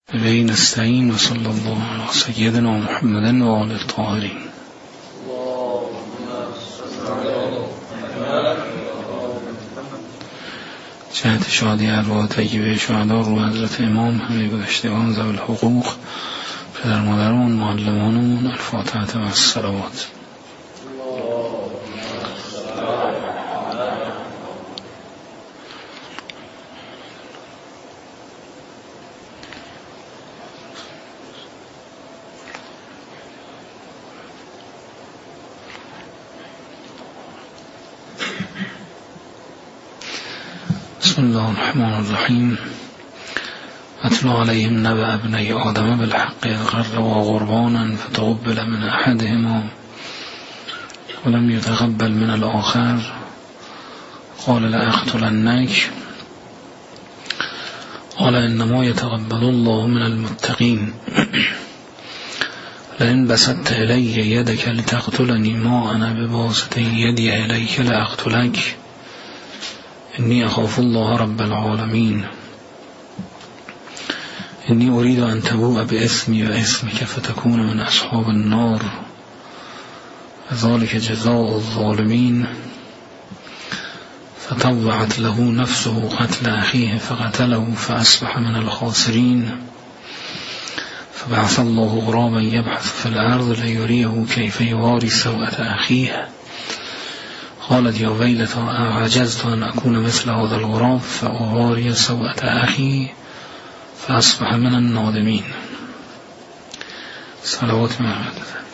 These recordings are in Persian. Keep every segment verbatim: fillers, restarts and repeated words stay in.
به نستعین و صلی الله علی سیدنا محمد و آله الطاهرین. جهت شادی ارواح طیبه شهدا رو حضرت امام همه گذشتگان ذوی الحقوق، پدر مادرمون، معلمانمون، الفاتحه و الصلوات. بسم الله الرحمن الرحیم. اتل علیهم نبأ ابنی آدم بالحق اذ قربا قربانا فتقبل من احدهما ولم يتقبل من الآخر قال لأقتلنك قال انما يتقبل الله من المتقين لئن بسطت الی یدک لتقتلنی ما انا بباسط یدی الیک لأقتلک انی اخاف الله رب العالمین انی اريد ان تبوء باسمی و اسمک فتكون من اصحاب النار ذلك جزاء الظالمین فطوعت له نفسه قتل اخیه فقتله فاصبح من الخاسرین فبعث الله غرابا يبحث في الارض ليريه كيف يواري سوءة اخیه قالت یا ویلتا اعجزت ان اكون مثل هذا الغراب فاواری سوءة اخی فاصبح من النادمین. صلوات محمد.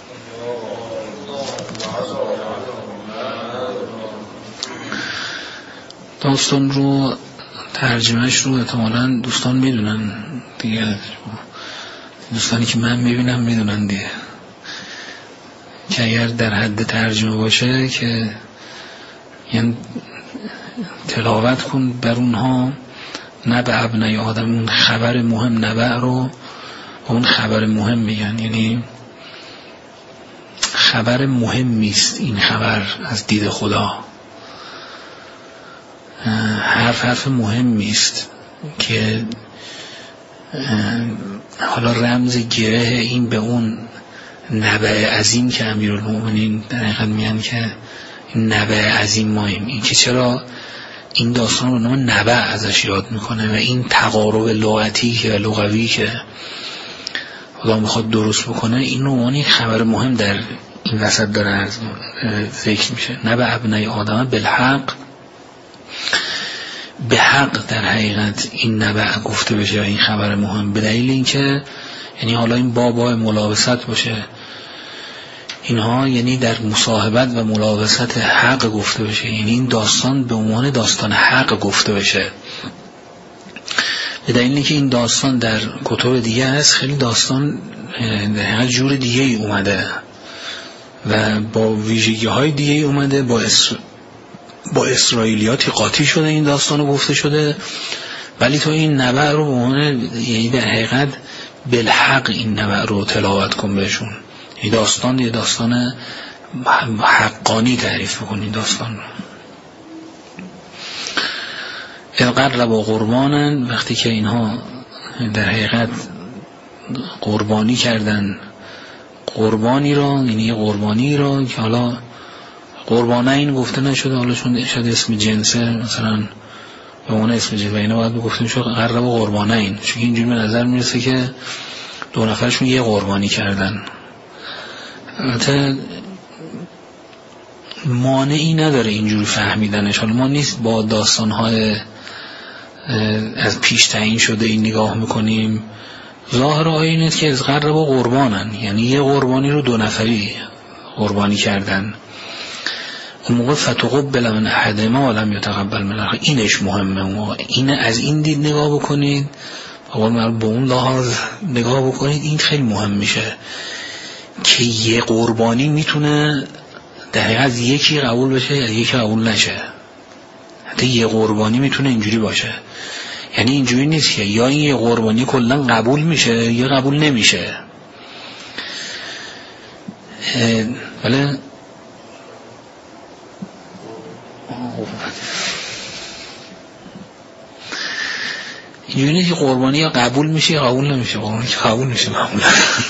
داستان رو ترجمهش رو احتمالاً دوستان میدونن دیگه، دوستانی که من میبینم میدونن دیگه، که اگر در حد ترجمه باشه که یعنی تلاوت کن بر اونها نبأ ابنی آدم، اون خبر مهم نبأ رو اون خبر مهم میگن، یعنی خبر مهمی است این خبر از دید خدا، حرف حرف مهمی است که حالا رمز گره این به اون نبأ عظیم که امیرالمؤمنین در حقیقت میگن که نبأ عظیم مایم، این که چرا این داستان رو نام نبأ ازش یاد میکنه و این تقارب لغتی که لغوی که خدا میخواد درست بکنه این نوعانی خبر مهم در این وسط داره ذکر میشه. نبأ ابنی آدم بالحق، به حق در حقیقت این نبأ گفته بشه این خبر مهم، به دلیل اینکه یعنی حالا این بابا ملابست باشه اینها، یعنی در مصاحبت و ملابست حق گفته بشه، یعنی این داستان به عنوان داستان حق گفته بشه، به دلیلی که این داستان در کتب دیگه هست خیلی داستان در جور دیگه ای اومده و با ویژگی های دیگه ای اومده، با اسر... با اسرائیلیاتی قاطی شده این داستان گفته شده، ولی تو این نبأ رو به عنوان یعنی در حقیقت بالحق این نبأ رو تلاوت کن بهشون، این داستان یه داستان حقانی تعریف بکنین داستان رو. القرب و قربانن، وقتی که اینها در حقیقت قربانی کردن قربانی را، یعنی یه قربانی را که حالا قربانه این گفته نشده، حالا چون شاید اسم جنسه مثلا به عنوان اسم جنس و اینا باید بگفتیم شد قرب و قربانه این، چون اینجوری به نظر میرسه که دو نفرشون یه قربانی کردن. البته مانعی نداره اینجوری فهمیدنش، حالا ما نیست با داستانهای از پیش تعیین شده این نگاه میکنیم، ظاهر آیه اینه که از قرب و قربانن، یعنی یه قربانی رو دو نفری قربانی کردن، اون موقع فتقبل من احدهما ولم یتقبل من الآخر، اینش مهمه، اون موقع این از این دید نگاه بکنید، اول به اون لحاظ نگاه بکنید، این خیلی مهم میشه که یه قربانی میتونه در حقیقت یکی قبول بشه یا یکی قبول نشه، حتی یه قربانی میتونه اینجوری باشه، یعنی اینجوری نیست که یا این یه قربانی کلا قبول میشه یا قبول نمیشه، ولی اینجوری که قربانی یا قبول میشه یا قبول نمیشه. قربانی که قبول میشه معمولا.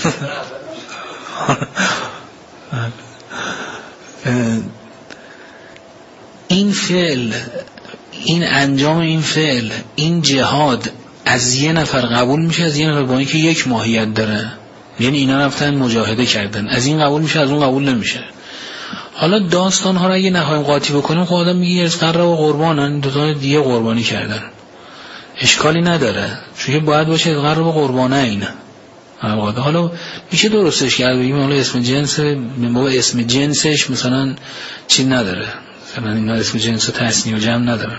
این فعل، این انجام این فعل، این جهاد از یه نفر قبول میشه، از یه نفر، با اینکه یک ماهیت داره. یعنی اینا رفتن مجاهده کردن، از این قبول میشه، از اون قبول نمیشه. حالا داستان ها رو اگه نخواهیم قاطی بکنیم، خب آدم میگه از قرب و قربانن، دو تا دیگه قربانی کردن، اشکالی نداره، چون باید باشه از قرب و قربانه اینا. حالا میشه درستش کرد بگیم حالا اسم جنس، بابا اسم جنسش مثلا چی نداره، مثلا اینا اسم جنس تثنیه و جمع ندارن.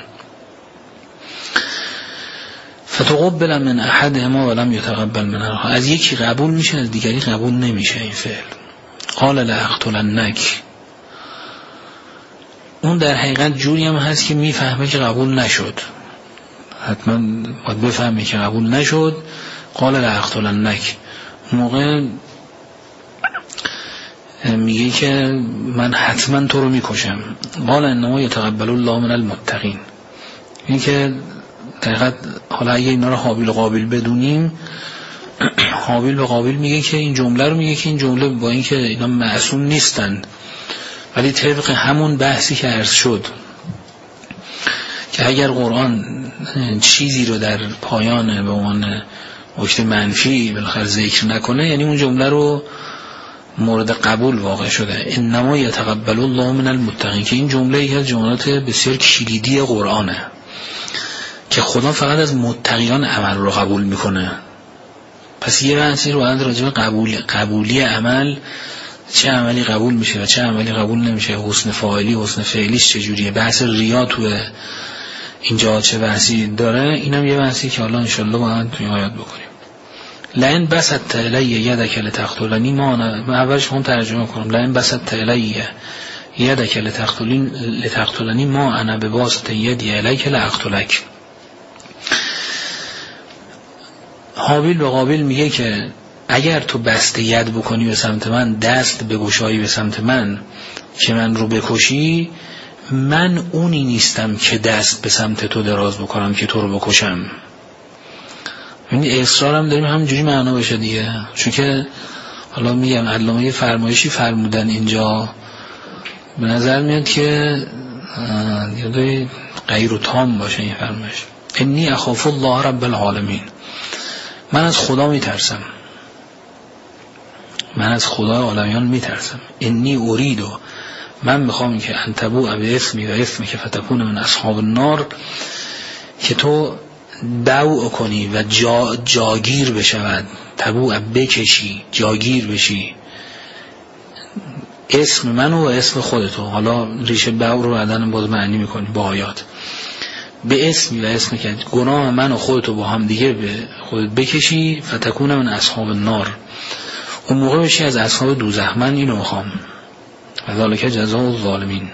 فتقبل من احدهما ولم يتقبل من الاخر، از یکی قبول میشه از دیگری قبول نمیشه این فعل. قال لاقتلنک، اون در حقیقت جوری هم هست که میفهمه که قبول نشد، حتما باید بفهمه که قبول نشد. قال لاقتلنک، موقع میگه که من حتما تو رو میکشم. قال انما یتقبل الله من المتقین، این که دقیقت حالا اگه اینا رو حابیل و قابیل بدونیم، حابیل و قابیل میگه که این جمله رو میگه که این جمله با این که اینا معصوم نیستن، ولی طبق همون بحثی که عرض شد که اگر قرآن چیزی رو در پایان به عنوان نکته منفی بالاخره ذکر نکنه، یعنی اون جمله رو مورد قبول واقع شده. انما یتقبل الله من المتقین، که این جمله یکی از جملات بسیار کلیدی قرآنه که خدا فقط از متقیان عمل رو قبول میکنه. پس یه بحثی رو باید راجع به قبول قبولی عمل، چه عملی قبول میشه و چه عملی قبول نمیشه، حسن فاعلی حسن فعلیش چجوریه، بحث ریا تو اینجا چه بحثی داره، اینم یه بحثی که حالا انشالله باید توی آیات بکنیم. لئن بسطت الی یدک لتقتلنی، ما انا اولش خودم ترجمه کنم، لئن بسطت الی یدک لتقتلنی ما انا بباسط یدی الیک لاقتلک. حابیل و قابیل میگه که اگر تو بسته ید بکنی به سمت من، دست بگشایی به سمت من که من رو بکشی، من اونی نیستم که دست به سمت تو دراز بکنم که تو رو بکشم. این اصرارم داریم همینجوری معنا بشه دیگه، چون که حالا میگم علامه فرمایشی فرمودن اینجا، به نظر میاد که یه غیر و تام باشه این فرمایش. انی اخاف الله رب العالمین، من از خدا میترسم، من از خدا عالمیان میترسم. انی اریدو، من میخوام که انتبوع به اسمی و اسمی که فتکون من اصحاب النار، که تو دعو کنی و جا جاگیر بشود، تبوع بکشی، جاگیر بشی، اسم منو و اسم خودتو. حالا ریشه دعو رو بعدن باز معنی میکنی با آیات. به اسمی و اسمی که گناه من و خودتو با هم دیگه به خودت بکشی، فتکون من اصحاب النار، اون موقع بشی از اصحاب دوزخ. من اینو میخوام. ذالک جزاء الظالمین.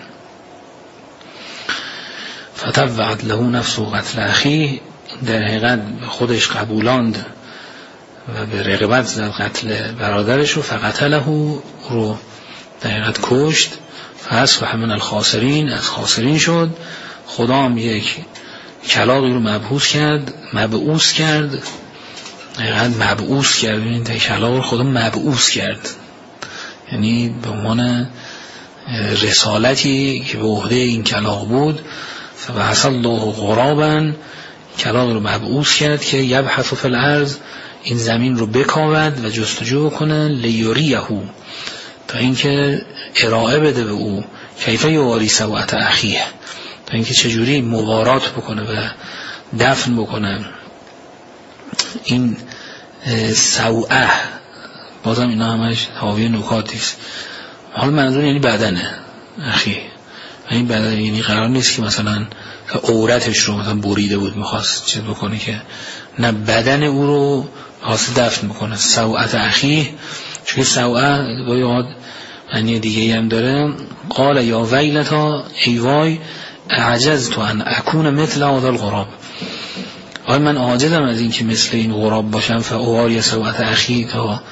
فتوعت له نفس قتل اخیه، در حقیقت خودش قبولاند و به رغبت زد قتل برادرش رو. فقتله رو در حقیقت کشت. فاصبح من الخاسرین، از خاسرین شد. خدا هم یک کلاغی رو مبعوث کرد، مبعوث کرد حقیقت مبعوث کرد. این کلاغ رو خدا مبعوث کرد، یعنی به عنوان رسالتی که به عهده این کلاغ بود. فبعث الله غرابا، کلاغ رو مبعوث کرد که یبحث فی الارض، این زمین رو بکاود و جستجو کنه، لیوریه، تا اینکه ارائه بده به او، کیف یواری سوءة اخیه، تا اینکه چجوری موارات بکنه و دفن بکنه این سوءه. بازم اینا همش حاوی نکاتیست. حالا منظور یعنی بدنه اخی، این بدن یعنی قرار نیست که مثلا عورتش رو مثلا بریده بود میخواست چه بکنه، که نه، بدن او رو خواست دفن بکنه. سوءة اخی، چون سوءه با یاد معنی دیگه هم داره. قال یا ویلتا، ای وای، اعجزت ان اکون مثل هذا الغراب، آیا من عاجزم از این که مثل این غراب باشم. فاواری سوءة اخی، تا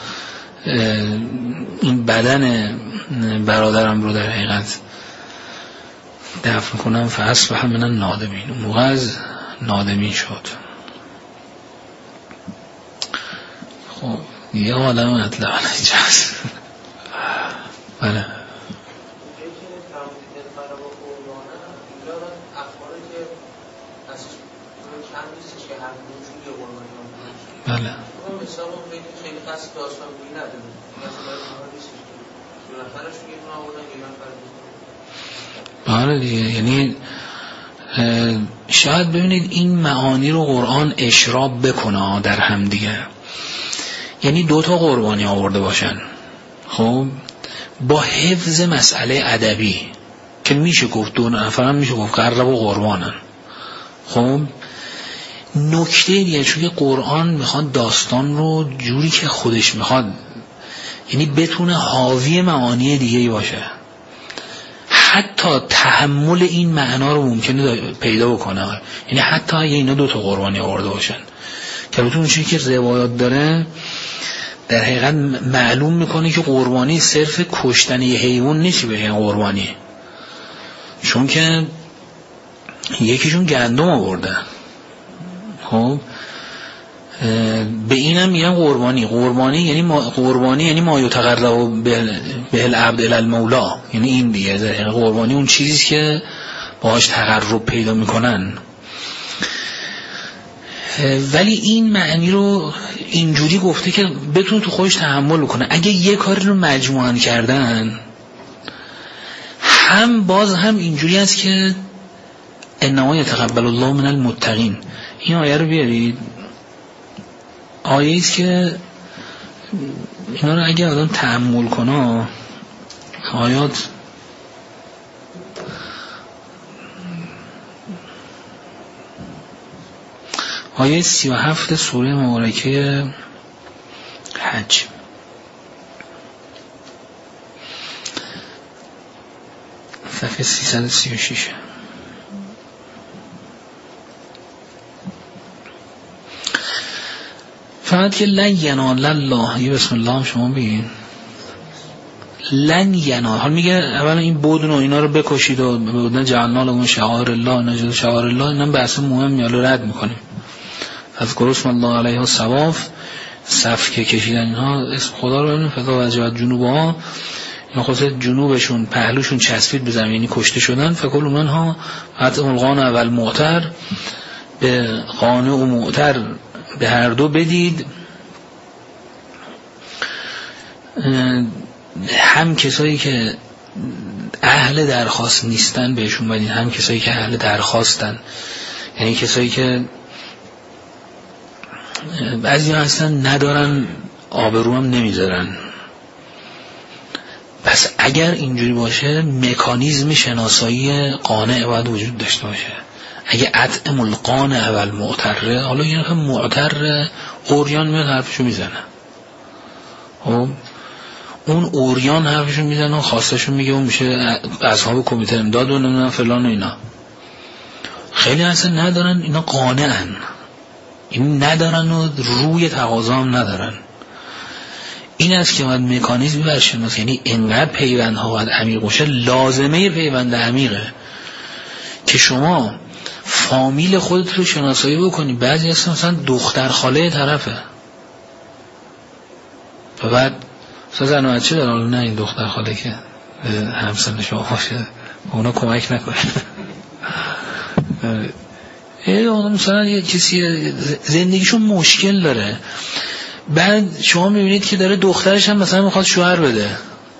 این بدن برادرم رو در حقیقت دفن کنم. فاصبح من النادمین، موقع از نادمین شد. خب یه عالم مطلب اینجاست. بله بله بله دیگه. یعنی شاید ببینید این معانی رو قرآن اشراب بکنه در هم دیگه. یعنی دوتا قربانی آورده باشن خب با حفظ مسئله ادبی که میشه گفت دو نفر هم میشه گفت قرب و قربانن. خب نکته دیگه چون که قرآن میخواد داستان رو جوری که خودش میخواد، یعنی بتونه حاوی معانی دیگه باشه، حتی تحمل این معنا رو ممکنه پیدا بکنه. یعنی حتی اگه اینا دو تا قربانی آورده باشن که بتون چیزی که روایات داره در حقیقت معلوم میکنه که قربانی صرف کشتن یه حیوان نیست به قربانی، چون که یکیشون گندم آورده. خب به اینم میگن قربانی. قربانی یعنی ما قربانی یعنی ما یتقرب به العبد الی المولا، یعنی این دیگه قربانی اون چیزی که باهاش تقرب پیدا میکنن. ولی این معنی رو اینجوری گفته که بتونه تو خودش تحمل کنه. اگه یه کاری رو مجموعاً کردن هم باز هم اینجوری است که انما یتقبل الله من المتقین. این آیه رو بیارید، آیه است که اینا رو اگه آدم تأمل کنه آیات آیه سی و هفت سوره مبارکه حج. صفحه سیصد و سی و شش. فقط که لن ینال الله، یه بسم الله هم شما بگین لن ینال. حال میگه اولا این بدن و اینا رو بکشید و بدن جعلنا لهم شعائر الله نجد شعائر الله، اینم بحث مهم یالو رد میکنیم. از اسم الله علیه الصواف صف که کشیدن اینها اسم خدا رو ببینیم. فضا وجبت جنوبها، اینا خواست جنوبشون پهلوشون چسبید به زمین، یعنی کشته شدن. فکل منها حتی القانع اول معتر، به قانع و معتر به هر دو بدید. هم کسایی که اهل درخواست نیستن بهشون بدید، هم کسایی که اهل درخواستن، یعنی کسایی که بعضی هستن ندارن آبرو هم نمیذارن. پس اگر اینجوری باشه مکانیزم شناسایی قانع باید وجود داشته باشه. اگه اطعم القانع اول معتره، حالا یه نفر معتر اوریان میاد حرفشو میزنه، خب اون اوریان حرفشو میزنه و خواستشو میگه اون میشه اصحاب کمیته امداد و نمیدونم فلان و اینا. خیلی اصلا ندارن، اینا قانعن، این ندارن و روی تقاضا هم ندارن. این است که باید مکانیزمی برشناس، یعنی اینقدر پیوندها باید عمیق باشه. لازمه پیوند عمیقه که شما فامیل خودت رو شناسایی بکنی. بعضی هستن مثلا دختر خاله طرفه و بعد مثلا زن و بچه داره، نه این دختر خاله که همسن شما باشه اونا کمک نکنه. اونا مثلا یه کسی زندگیشون مشکل داره، بعد شما میبینید که داره دخترش هم مثلا میخواد شوهر بده.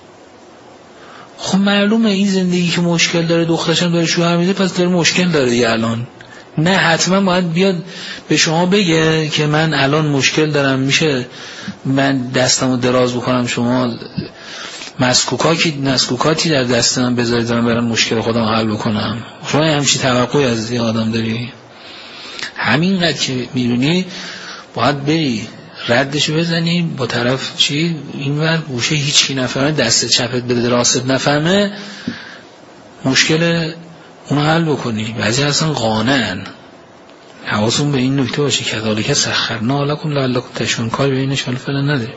خب معلومه این زندگی که مشکل داره، دخترش هم داره شوهر میده، پس داره مشکل داره دیگه. الان نه حتما باید بیاد به شما بگه که من الان مشکل دارم، میشه من دستمو دراز بکنم شما مسکوکاتی مسکوکاتی در دست من بذارید من برم مشکل خودم حل بکنم. شما همچین توقعی از یه آدم داری؟ همینقدر که میدونی باید بری ردشو بزنی با طرف چی اینور گوشه هیچ کی نفهمه، دست چپت بده راست نفهمه، مشکل اونو حل بکنی. بعضی اصلا قانعن. حواستون به این نکته باشه که ذالک سخرنا لکم لعلکم تشکرون. کار به اینش حالا فعلا نداره.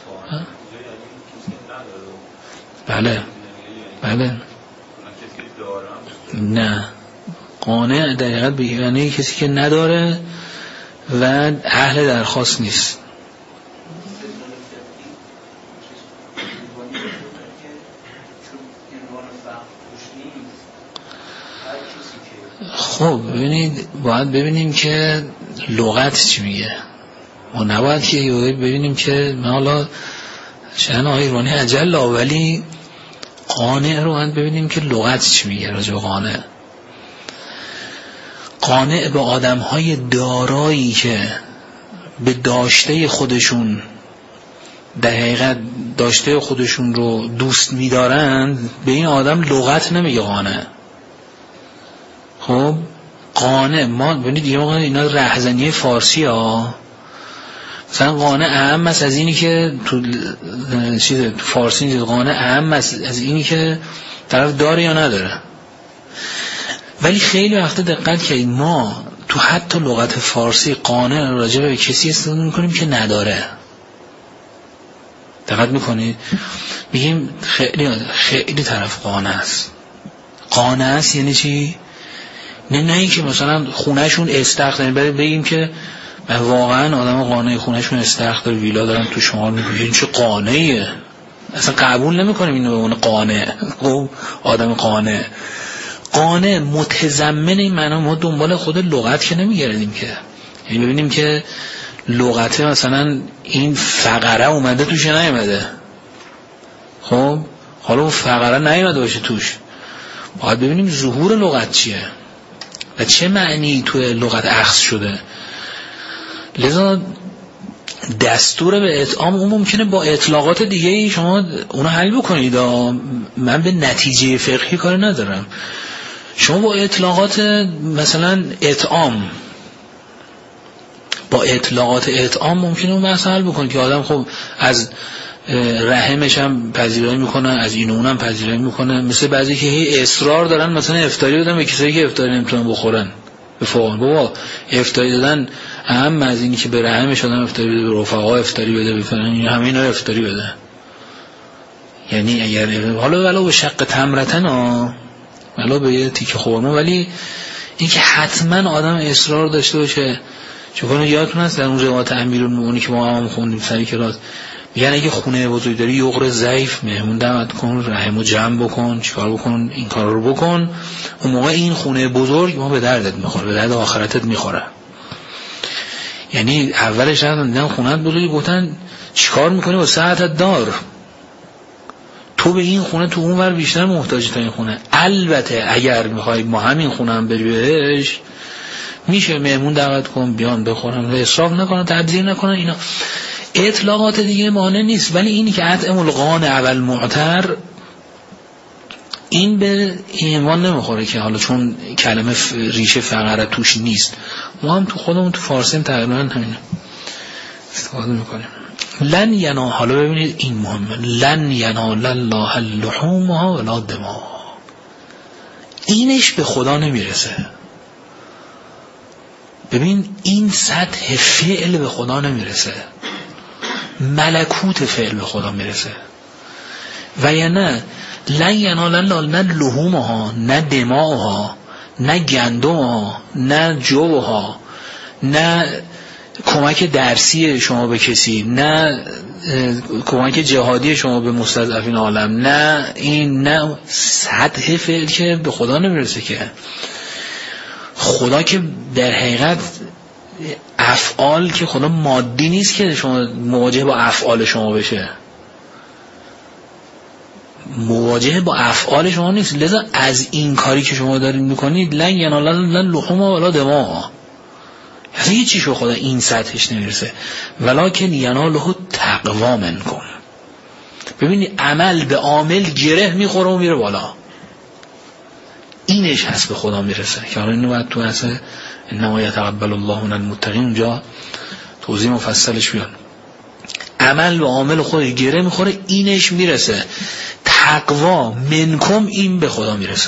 بله بله نه قانع دقیقاً به یعنی کسی که نداره و اهل درخواست نیست. خب ببینید باید ببینیم که لغت چی میگه. ما نباید که ببینیم که ما حالا شأن آقای ایرانی اجل، ولی قانع رو باید ببینیم که لغت چی میگه راجع به قانع. قانع به آدم‌های دارایی که به داشته خودشون در حقیقت داشته خودشون رو دوست می‌دارند، به این آدم لغت نمیگه قانع. خب قانع، ما ببینید یه موقع اینا رهزنی فارسی ها، مثلا قانع اهم است از اینی که تو چیز تو فارسی نیست، قانع اهم است از اینی که طرف داره یا نداره. ولی خیلی وقت دقت کنید ما تو حتی لغت فارسی قانع راجع به کسی استفاده میکنیم که نداره. دقت میکنید میگیم خیلی خیلی طرف قانع است. قانع است یعنی چی؟ نه نه این که مثلا خونهشون استخر داریم برای بگیم که واقعا آدم قانع خونهشون استخر داره، ویلا دارن تو شمال، میگیم چه قانعیه. اصلا قبول نمیکنیم اینو به اون قانع. خب آدم قانع قانع متضمن این معنی. ما دنبال خود لغت که نمیگردیم که، یعنی ببینیم که لغت مثلا این فقره اومده توش نیومده. خب حالا اون فقره نیومده باشه توش، باید ببینیم ظهور لغت چیه و چه معنی توی لغت اخذ شده. لذا دستور به اطعام اون ممکنه با اطلاقات دیگه شما اونو حل بکنید. من به نتیجه فقهی کار ندارم. شما با اطلاقات مثلا اطعام با اطلاقات اطعام ممکنه اون بحث حل بکنید که آدم خب از رحمش هم پذیرایی میکنه، از این اونم پذیرایی میکنه. مثل بعضی که هی اصرار دارن مثلا افطاری بدن به کسایی که افطاری نمیتونن بخورن، به فقرا. بابا افطاری دادن اهم از اینی که به رحمش آدم افطاری بده، به رفقا افطاری بده، بفرن همین رو افطاری بده. یعنی اگر حالا ولو به شق تمرتن ها، ولو به یه تیکه خورما، ولی این که حتما آدم اصرار داشته باشه. چون یادتون هست در اون روایت امیرالمومنین که ما هم خوندیم سری کلاس، میگن اگه خونه بزرگ داری یغر ضعیف مهمون دعوت کن، رحمو جمع بکن، چیکار بکن، این کارا رو بکن. اون موقع این خونه بزرگ ما به دردت میخوره، به درد آخرتت میخوره. یعنی اولش دیدن خونه‌ت بزرگی، گفتن چیکار میکنی با ساعتت دار، تو به این خونه تو اون ور بیشتر محتاجی تا این خونه. البته اگر میخوای ما همین خونه هم بری بهش، میشه مهمون دعوت کن بیان بخورن و اسراف نکنن، تبذیر نکنن. اینا اطلاقات دیگه مانع نیست. ولی اینی که اطعم القانع اول معتر، این به ایمان نمیخوره که حالا چون کلمه ریشه فقره توش نیست. ما هم تو خودمون تو فارسی تقریبا همین استفاده میکنیم. لن ینال، حالا ببینید این مهمه، لن ینال الله اللحومها ولا دماء، اینش به خدا نمیرسه. ببین این سطح فعل به خدا نمیرسه، ملکوت فعل به خدا میرسه. و یا نه لن ینال الله نه لحومها، نه دماءها، نه گندمها، نه جوها، نه کمک درسی شما به کسی، نه کمک جهادی شما به مستضعفین عالم، نه این، نه سطح فعل که به خدا نمیرسه. که خدا که در حقیقت افعال که خدا مادی نیست که شما مواجه با افعال شما بشه، مواجه با افعال شما نیست. لذا از این کاری که شما دارید میکنید لن ینال الله لحوم ولا دماء، اصلا هیچ چیز به خدا این سطحش نمیرسه. ولکن یناله تقوا منکم. ببینید عمل به عامل گره میخوره و میره بالا، اینش هست به خدا میرسه. که حالا اینو باید تو اصلا انما یتقبل الله من المتقین اونجا توضیح مفصلش بیان. عمل به عامل خودش گره میخوره، اینش میرسه. تقوا منکم، این به خدا میرسه.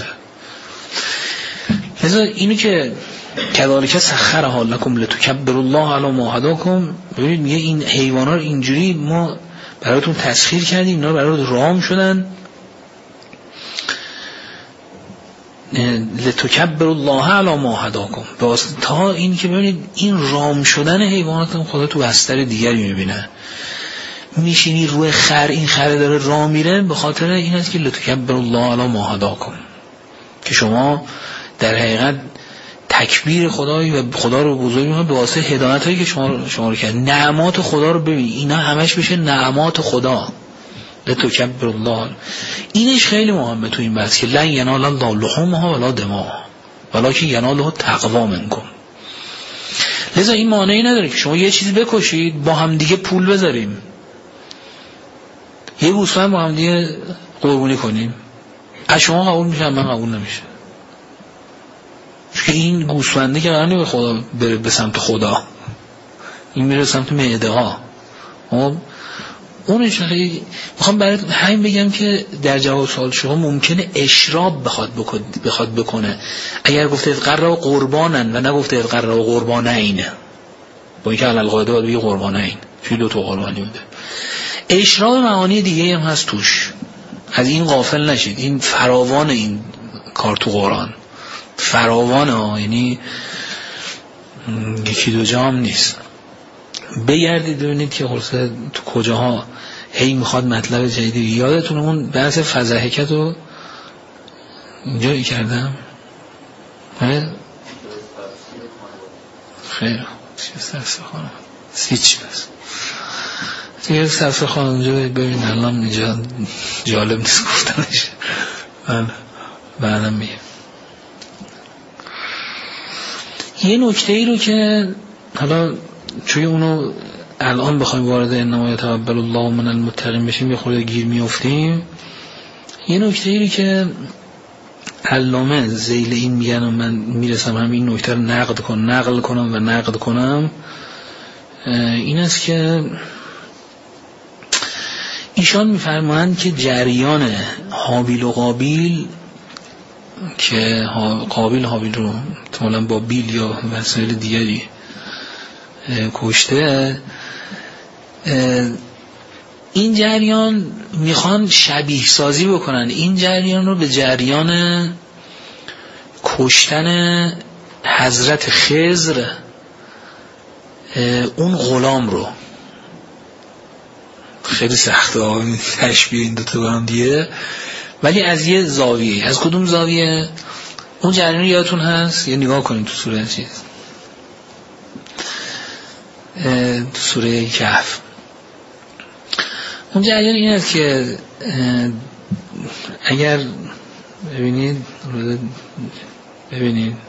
لذا اینو که کذالک سخرها لکم لتکبروا الله علی ما هداکم، ببینید میگه این حیوانات رو اینجوری ما براتون تسخیر کردیم، اینا براتون رام شدن، لتکبروا الله علی ما هداکم، تا این که ببینید این رام شدن حیوانات هم خدا تو بستر دیگری میبینه. میشینی روی خر، این خر داره راه میره، به خاطر این است که لتکبروا الله علی ما هداکم، که شما در حقیقت تکبیر خدایی و خدا رو بزرگ می‌کنه به واسطه هدایتایی که شما شما رو کرد. نعمات خدا رو ببین، اینا همش بشه نعمات خدا. لتکبر الله. اینش خیلی مهمه تو این بحث که لن ینال الله لحومها ولا دماءها ولکن یناله تقوا منکم. لذا این معنی نداره که شما یه چیزی بکشید با هم دیگه پول بذاریم، یه گوسفند با هم دیگه قربونی کنیم، از شما قبول میشه من قبول نمیشه، چون این گوسفنده که قراره به خدا بره به سمت خدا، این میره سمت معده ها. اونش خیلی میخوام برای همین بگم که در جواب سوال شما ممکنه اشراب بخواد بخواد بکنه اگر گفته قرار قربانن و نگفته قرار قربانین، با اینکه علل قاعده باید بگه قربانین چون دو تا قربانی بوده. اشراب معانی دیگه هم هست توش، از این غافل نشید. این فراوان این کار تو قرآن فراوانه ها، یعنی یکی دو جا هم نیست. بگردید ببینید که خلاصه تو کجاها هی میخواد مطلب جدیدی. یادتون اون بحث فضحکت رو اینجایی کردم؟ خیلی چیز تفسیر خانم سیچ بس دیگه تفسیر خانم اونجا ببین الان اینجا جالب نیست گفتنش. من بعدم میگم یه نکته ای رو که حالا چون اونو الان بخوایم وارد انما یتقبل الله من المتقین بشیم یه خورده گیر میافتیم. یه نکته ای که علامه ذیل این میگن و من میرسم همین نکته رو نقد کنم نقل کنم و نقد کنم این است که ایشان میفرمایند که جریان هابیل و قابیل که قابیل هابیل رو احتمالاً با بیل یا وسایل دیگری کشته، این جریان میخوان شبیه سازی بکنن این جریان رو به جریان کشتن حضرت خضر اون غلام رو. خیلی سخته تشبیه این دوتا با هم دیگه، ولی از یه زاویه. از کدوم زاویه؟ اون جریان یادتون هست؟ یه نگاه کنیم تو سوره چیز تو سوره کهف. اون جریان این است که اگر ببینید ببینید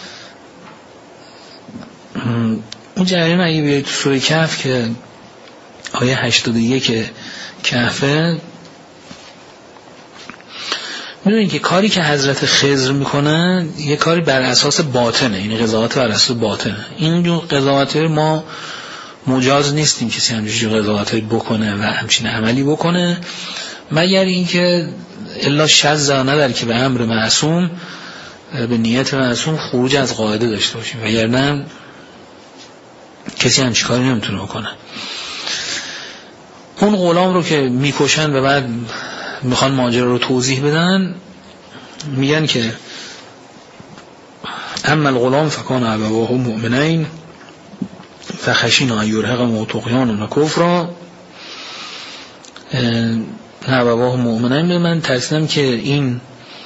اون جریان اگه بیایید تو سوره کهف که آیه هشتاد و یک کهفه میدونید که کاری که حضرت خضر میکنن یه کاری بر اساس باطنه، این قضاوت بر اساس باطنه. این جو قضاوت ما مجاز نیستیم کسی همچین قضاوت بکنه و همچین عملی بکنه مگر اینکه الا شذ نداره که به امر معصوم به نیت معصوم خروج از قاعده داشته باشیم، وگرنه کسی همچین کاری نمیتونه بکنه. اون غلام رو که میکشن و بعد میخوان ماجرا رو توضیح بدن میگن که اما الغلام فکان ابواه مؤمنین فخشینا ان یرهقهما طغیانا و کفرا. ابواه مؤمنین به من ترسیدم که این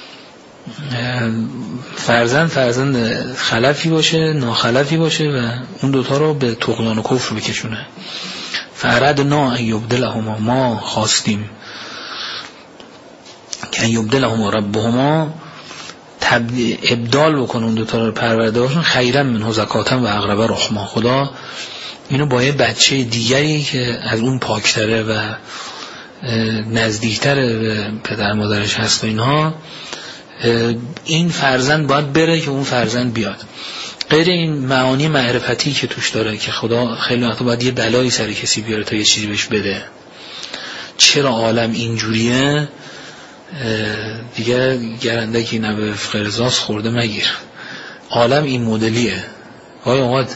فرزند فرزند خلفی باشه ناخلفی باشه و اون دوتا رو به طغیان و کفر بکشونه. فاردنا ان یبدلهما، ما خواستیم که ان یبدلهما ربهما ابدال بکنه اون دوتا رو پروردگارشون خیرا منه زکاتا و اقرب رحما. خدا اینو با یه بچه دیگری که از اون پاکتره و نزدیکتره به پدر مادرش هست و اینها، این فرزند باید بره که اون فرزند بیاد. غیر این معانی معرفتی که توش داره که خدا خیلی وقتا باید یه بلایی سر کسی بیاره تا یه چیزی بهش بده. چرا عالم اینجوریه دیگه گرنده که اینه به فرزاس خورده مگیر. عالم این مدلیه. گاهی اوقات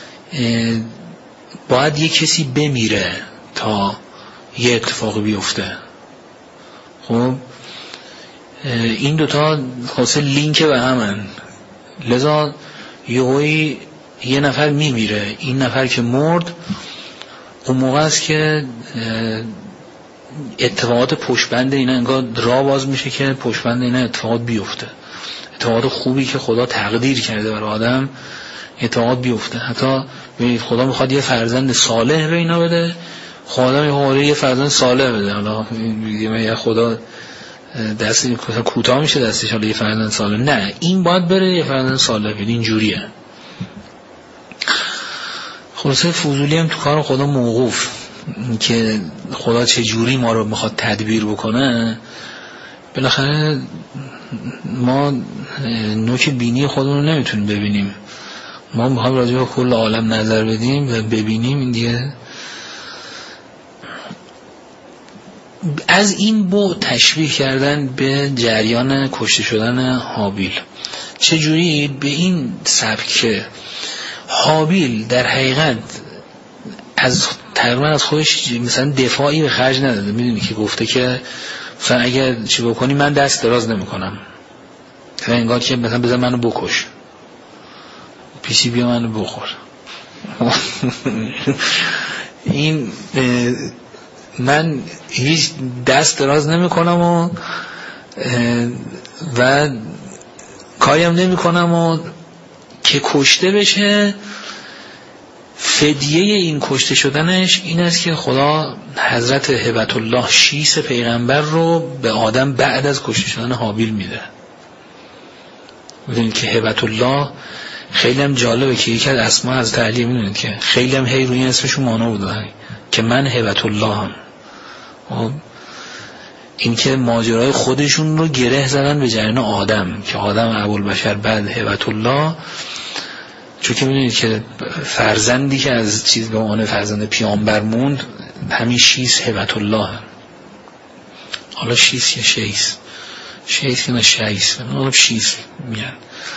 باید یه کسی بمیره تا یه اتفاقی بیفته. خب این دوتا خاصه لینک به همن، لذا یه یه نفر میمیره، این نفر که مرد اون موقع است که اتفاقات پشتبند اینا انگار راه باز میشه که پشتبند اینا اتفاقات بیفته، اتفاقات خوبی که خدا تقدیر کرده برای آدم اتفاقات بیفته. حتی ببینید خدا میخواد یه فرزند صالح به اینا بده، خدا میخواد یه فرزند صالح بده. حالا میگه خدا دست کوتاه میشه دستش حالا یه فرزند صالح، نه این باید بره یه فرزند صالح بده، این جوریه. خلاصه فضولی هم تو کار خدا موقوف که خدا چه جوری ما رو میخواد تدبیر بکنه. بالاخره ما نوک بینی خودمون رو نمیتونیم ببینیم، ما میخوایم راجع به کل عالم نظر بدیم و ببینیم. این دیگه از این بعد تشبیه کردن به جریان کشته شدن هابیل. چجوری؟ به این سبک که هابیل در حقیقت از تقریبا از خودش مثلا دفاعی به خرج نداده. میدونی که گفته که مثلا اگر چی بکنی من دست دراز نمی کنم، مثلا انگار که مثلا بذار منو بکش، پیشی بیا منو بخور. این من هیچ دست دراز نمی کنم و و کاریم نمی کنم و که کشته بشه. فدیه این کشته شدنش این است که خدا حضرت هبت الله شیس پیغمبر رو به آدم بعد از کشته شدن هابیل میده. میدونید که هبت الله خیلی هم جالبه که یکی از اسما حضرت علی، میدونید که خیلی هم هی روی اسمشون مانا بوده که من هبت الله هم. این که ماجرای خودشون رو گره زدن به جریان آدم که آدم ابوالبشر بعد هبت الله، چون که میدونید که فرزندی که از چیز به عنوان فرزند پیامبر موند همین شیس هبت الله هم. حالا شیس یا شیس، شیس که نه شیس، حالا شیس میگن.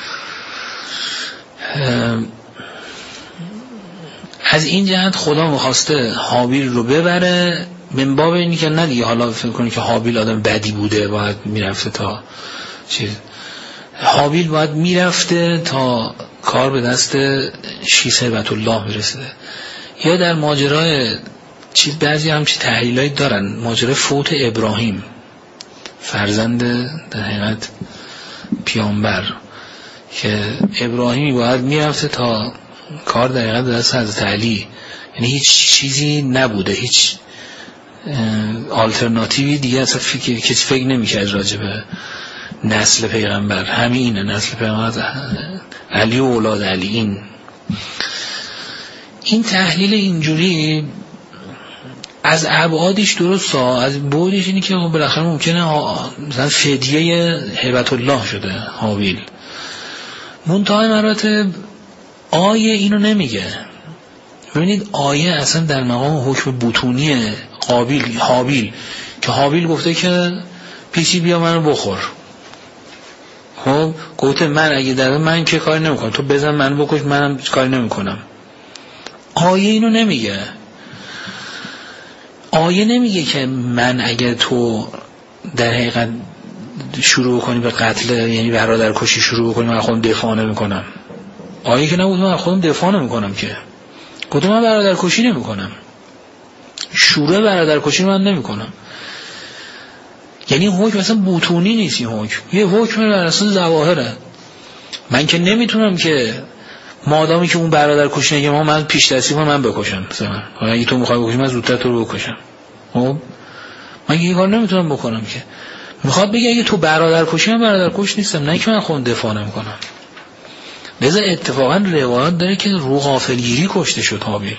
از این جهت خدا میخواسته هابیل رو ببره من باب اینی که نه دیگه حالا فکر کنید که هابیل آدم بدی بوده باید میرفته تا چیز، هابیل باید میرفته تا کار به دست شیس هبت الله برسه. یا در ماجرای چیز بعضی همچی تحلیلایی دارن، ماجرای فوت ابراهیم فرزند در حقیقت پیامبر، که ابراهیمی باید میرفته تا کار در حقیقت به دست حضرت علی، یعنی هیچ چیزی نبوده، هیچ آلترناتیوی دیگه اصلا فکر کسی فکر نمی‌کرد راجع به نسل پیغمبر. همینه نسل پیغمبر علی و اولاد علی. این این تحلیل اینجوری از ابعادش درسته، از بعدش اینی که بالاخره ممکنه مثلا فدیه هبت الله شده هابیل. منتهای مراتب آیه اینو نمیگه. ببینید آیه اصلا در مقام حکم بطونی قابیل هابیل که هابیل گفته که پیشی بیا منو بخور، خب گفته من اگه در من که کاری نمیکنم، تو بزن منو بکش منم کاری نمیکنم. آیه اینو نمیگه. آیه نمیگه که من اگه تو در حقیقت شروع کنی به قتل، یعنی برادر کشی شروع کنی من خودم دفاع نمیکنم. آیه که نبود من خودم دفاع نمیکنم، که گفتم من برادر کشی نمیکنم، شروع برادر کشی من نمیکنم. یعنی حکم مثلا بوتونی نیست، این حکم یه حکم بر اساس ظواهره. من که نمیتونم که مادامی که اون برادر کشی نگه ما من پیش دستی کنم من بکشم، مثلا اگه تو میخوای بکشی من زودتر تو رو بکشم. خب من یه کار نمیتونم بکنم که میخواد بگه اگه تو برادر کشی من برادر کش نیستم، نه که من خودم دفاع نمیکنم. لذا اتفاقا روایات داره که رو غافلگیری کشته شد هابیل.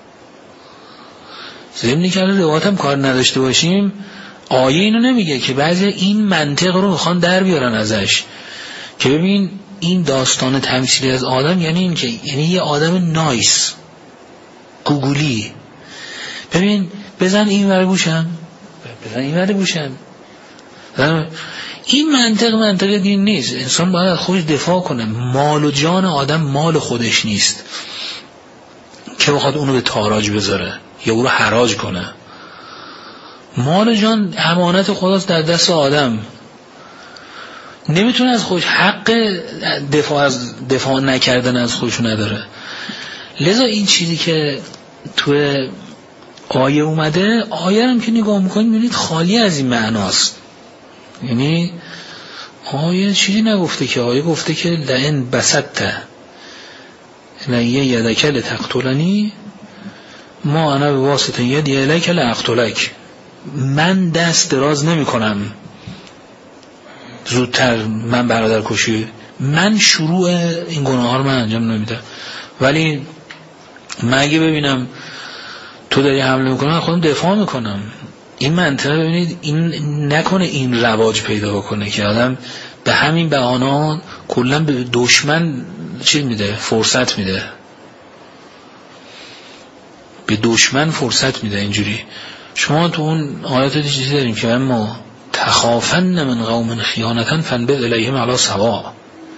ضمن که روایات هم کار نداشته باشیم، آیه اینو نمیگه که بعضی این منطق رو میخوان در بیارن ازش که ببین این داستان تمثیلی از آدم یعنی این که یعنی یه آدم نایس گوگولی، ببین بزن این ور گوشم بزن این ور گوشم. این منطق منطق دین نیست. انسان باید از خودش دفاع کنه. مال و جان آدم مال خودش نیست که بخواد اونو به تاراج بذاره یا او رو حراج کنه. مال و جان امانت خداست در دست آدم، نمیتونه از خودش حق دفاع از دفاع نکردن از خودش نداره. لذا این چیزی که تو آیه اومده، آیه هم که نگاه میکنید میبینید خالی از این معناست. یعنی آیه چیزی نگفته که، آیه گفته که لئن بسطت الیه یدک لتقتلنی ما انا بواسطه یدی الیک لاقتلک. من دست دراز نمی کنم زودتر من برادر کشی، من شروع این گناه ها رو من انجام نمیدم، ولی من اگه ببینم تو داری حمله میکنم خودم دفاع میکنم. این منطقه ببینید این نکنه این رواج پیدا بکنه که آدم به همین بهانه کلا به دشمن چی میده؟ فرصت میده، به دشمن فرصت میده. اینجوری شما تو اون آیات چیزی داریم که اما تخافن من قوم خیانتا فانبذ الیهم علی سواء.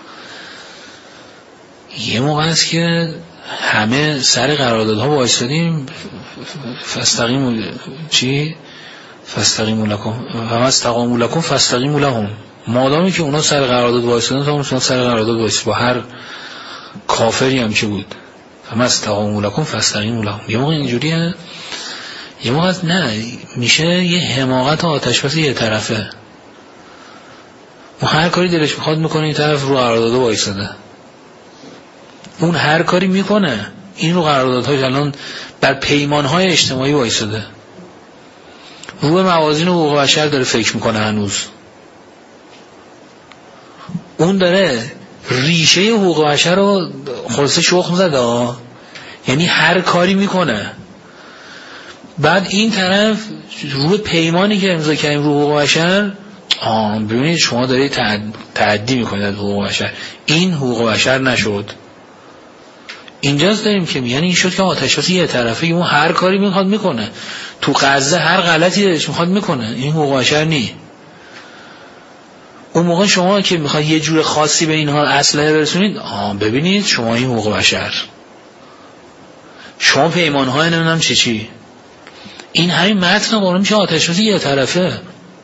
یه موقع است که همه سر قراردادها وایسادیم، فاستقیموا چی فاستقیموا لکم و ما استقاموا لکم فاستقیموا لهم. مادامی که اونا سر قرارداد وایسادن تا اون سر قرارداد وایس با هر کافری هم که بود، فما استقاموا لکم فاستقیموا لهم. یه موقع اینجوریه، یه موقع نه، میشه یه حماقت آتش بس یه طرفه. اون هر کاری دلش میخواد میکنه، این طرف رو قرارداد وایساده، اون هر کاری میکنه، این رو قراردادهای الان بر پیمانهای اجتماعی وایساده، رو به موازین حقوق بشر داره فکر میکنه هنوز. اون داره ریشه حقوق بشر رو خلاصه شخم زده، یعنی هر کاری میکنه. بعد این طرف رو پیمانی که امضا کردیم رو حقوق بشر، آه ببینید شما دارید تعدی میکنید از حقوق بشر، این حقوق بشر نشد. اینجاست داریم که یعنی این شد که آتش بس یه طرفه، اون هر کاری میخواد میکنه، تو غزه هر غلطی دلش میخواد میکنه، این حقوق بشر نی. اون موقع شما که میخواد یه جور خاصی به اینها اسلحه برسونید، آه ببینید شما این حقوق بشر، شما پیمانهای نمیدونم چی چی، این همین متن قرآن میشه آتش بس یه طرفه.